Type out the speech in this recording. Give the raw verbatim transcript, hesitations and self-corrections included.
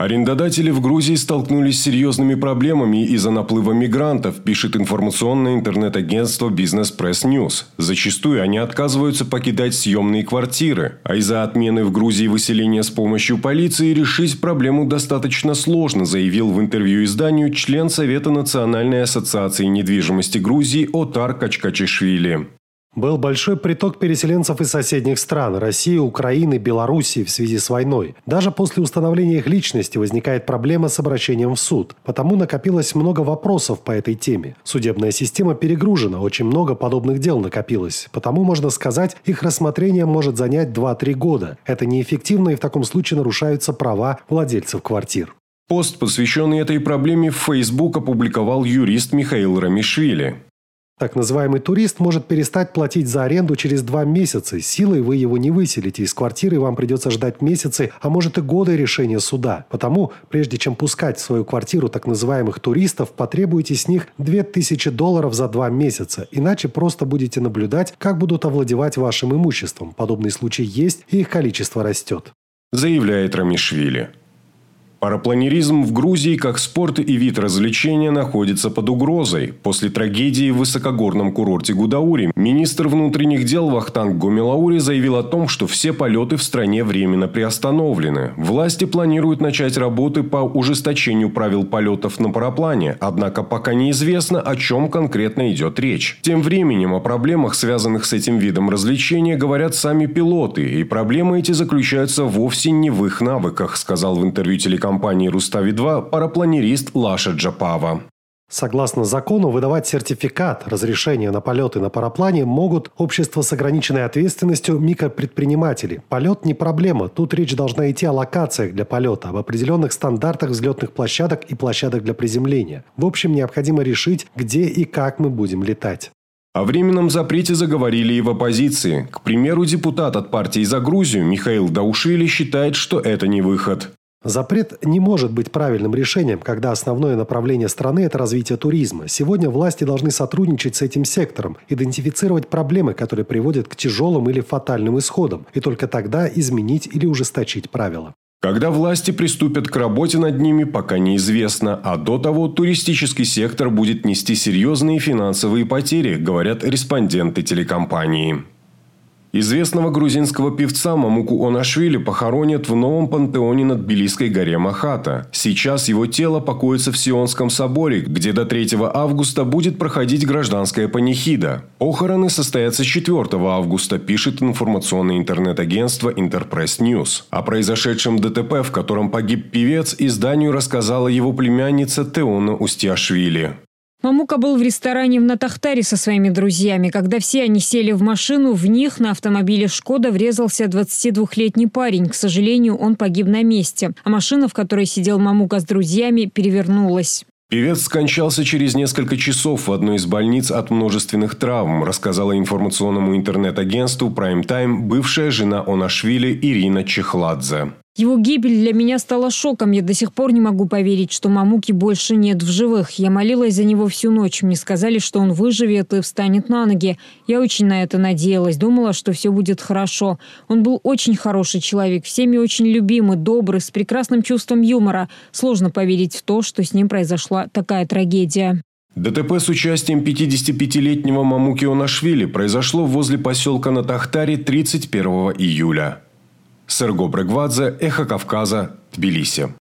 Арендодатели в Грузии столкнулись с серьезными проблемами из-за наплыва мигрантов, пишет информационное интернет-агентство Business Press News. Зачастую они отказываются покидать съемные квартиры, а из-за отмены в Грузии выселения с помощью полиции решить проблему достаточно сложно, заявил в интервью изданию член Совета Национальной ассоциации недвижимости Грузии Отар Качкачишвили. Был большой приток переселенцев из соседних стран – России, Украины, Белоруссии в связи с войной. Даже после установления их личности возникает проблема с обращением в суд. Потому накопилось много вопросов по этой теме. Судебная система перегружена, очень много подобных дел накопилось. Потому, можно сказать, их рассмотрение может занять два-три года. Это неэффективно, и в таком случае нарушаются права владельцев квартир. Пост, посвященный этой проблеме, в Facebook опубликовал юрист Михаил Рамишвили. Так называемый турист может перестать платить за аренду через два месяца. Силой вы его не выселите из квартиры, и вам придется ждать месяцы, а может и годы решения суда. Потому, прежде чем пускать в свою квартиру так называемых туристов, потребуйте с них две тысячи долларов за два месяца. Иначе просто будете наблюдать, как будут овладевать вашим имуществом. Подобные случаи есть, и их количество растет. Заявляет Рамишвили. Парапланеризм в Грузии как спорт и вид развлечения находится под угрозой. После трагедии в высокогорном курорте Гудаури министр внутренних дел Вахтанг Гомелаури заявил о том, что все полеты в стране временно приостановлены. Власти планируют начать работы по ужесточению правил полетов на параплане, однако пока неизвестно, о чем конкретно идет речь. Тем временем о проблемах, связанных с этим видом развлечения, говорят сами пилоты, и проблемы эти заключаются вовсе не в их навыках, сказал в интервью телекомпании компании Рустави два парапланерист Лаша Джапава. Согласно закону, выдавать сертификат, разрешение на полеты на параплане могут общества с ограниченной ответственностью, микропредприниматели. Полет не проблема. Тут речь должна идти о локациях для полета, об определенных стандартах взлетных площадок и площадок для приземления. В общем, необходимо решить, где и как мы будем летать. О временном запрете заговорили и в оппозиции. К примеру, депутат от партии «За Грузию» Михаил Даушвили считает, что это не выход. Запрет не может быть правильным решением, когда основное направление страны – это развитие туризма. Сегодня власти должны сотрудничать с этим сектором, идентифицировать проблемы, которые приводят к тяжелым или фатальным исходам, и только тогда изменить или ужесточить правила. Когда власти приступят к работе над ними, пока неизвестно, а до того туристический сектор будет нести серьезные финансовые потери, говорят респонденты телекомпании. Известного грузинского певца Мамуку Онашвили похоронят в новом пантеоне на Тбилисской горе Махата. Сейчас его тело покоится в Сионском соборе, где до третьего августа будет проходить гражданская панихида. Похороны состоятся четвёртого августа, пишет информационное интернет-агентство Интерпресс Ньюс. О произошедшем ДТП, в котором погиб певец, изданию рассказала его племянница Теона Устиашвили. Мамука был в ресторане в Натахтаре со своими друзьями. Когда все они сели в машину, в них на автомобиле «Шкода» врезался двадцатидвухлетний парень. К сожалению, он погиб на месте. А машина, в которой сидел Мамука с друзьями, перевернулась. Певец скончался через несколько часов в одной из больниц от множественных травм, рассказала информационному интернет-агентству Prime Time бывшая жена Онашвили Ирина Чехладзе. Его гибель для меня стала шоком. Я до сих пор не могу поверить, что Мамуки больше нет в живых. Я молилась за него всю ночь. Мне сказали, что он выживет и встанет на ноги. Я очень на это надеялась. Думала, что все будет хорошо. Он был очень хороший человек, всеми очень любимый, добрый, с прекрасным чувством юмора. Сложно поверить в то, что с ним произошла такая трагедия. ДТП с участием пятидесятипятилетнего Мамуки Онашвили произошло возле поселка Натахтари тридцать первого июля. Серго Брегвадзе, Эхо Кавказа, Тбилиси.